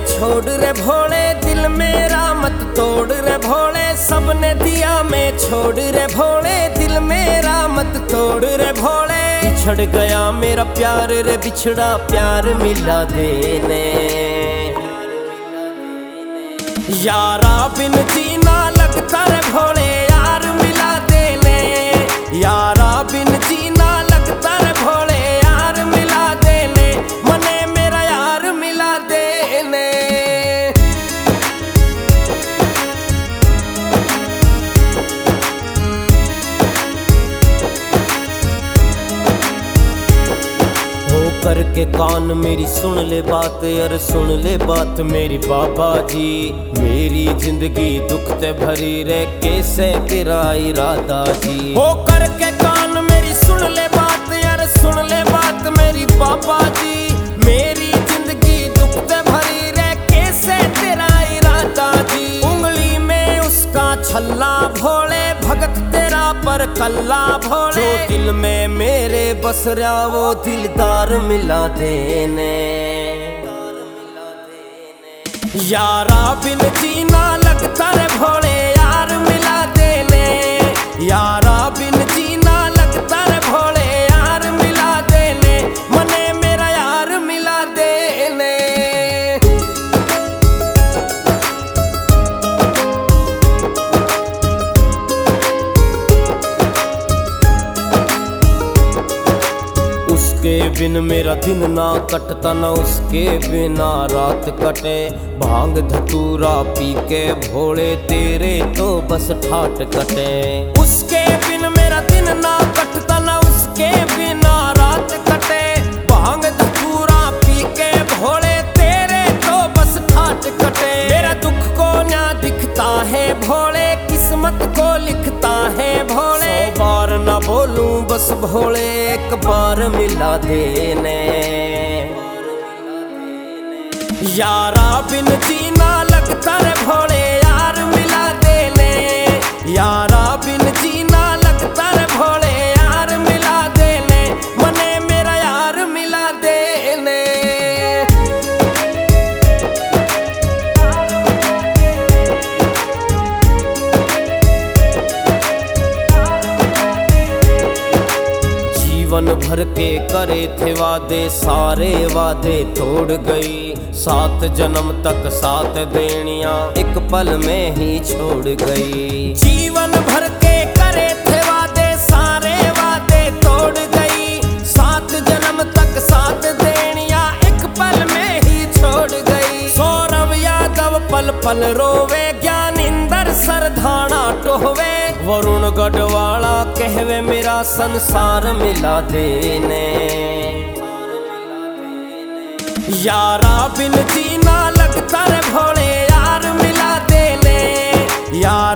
छोड़ रे भोले, दिल मेरा मत तोड़ रे भोले। सबने दिया मैं छोड़ रे भोले, दिल मेरा मत तोड़ रे भोले। बिछड़ गया मेरा प्यार रे बिछड़ा प्यार मिला देने। यारा बिन जीना लगता रे भोले यार मिला देने। यारा बिन जीना लगता रे भोले यार मिला देने। मने मेरा यार मिला देने। करके कान मेरी सुन ले बात यार सुन ले बात मेरी बाबा जी। मेरी जिंदगी दुख ते भरी रे कैसे तेरा इरादा जी। हो करके कान मेरी सुन ले बात यार सुन ले बात मेरी बाबा जी। मेरी जिंदगी दुख ते भरी रे कैसे तेरा इरादा जी। उंगली में उसका छल्ला भोले भगत तेरा पर कल्ला भोले। जो दिल में मेरे बस रहा वो दिलदार मिला देने। यारा बिन जीना लगता रे भोले यार मिला देने। यारा बिन जीना लगता रे भोले यार मिला देने। मने मेरा यार मिला देने। उसके बिन मेरा दिन ना कटता ना उसके बिना रात कटे। भांग धतूरा पी के भोले तेरे तो बस ठाट कटे। उसके बिन मेरा दिन ना कटता ना उसके बिना रात कटे। भांग धतूरा पी के भोले तेरे तो बस ठाट कटे। मेरा दुख को ना दिखता है भोले किस्मत को लिखता है भोले। 100 बार ना बोलूं बस भोले एक बार मिला देने। यारा बिन जीना लगता रे भोले यार मिला देने। यारा बिन जीना लगता रे भोले यार मिला देने। मने मेरा यार मिला देने। जीवन भर के करे थे वादे सारे वादे तोड़ गई। 7 जन्म तक साथ देनियां एक पल में ही छोड़ गई। जीवन भर के करे थे वादे सारे वादे तोड़ गई। 7 जन्म तक साथ देनियां एक पल में ही छोड़ गई। सौरव यादव पल पल रोवे ज्ञानिंदर सरधाना टोहवे। वरुण गढ़वाला कहवे मेरा संसार मिला देने। यारा बिन जीना लगता रे भोले यार मिला देने। यार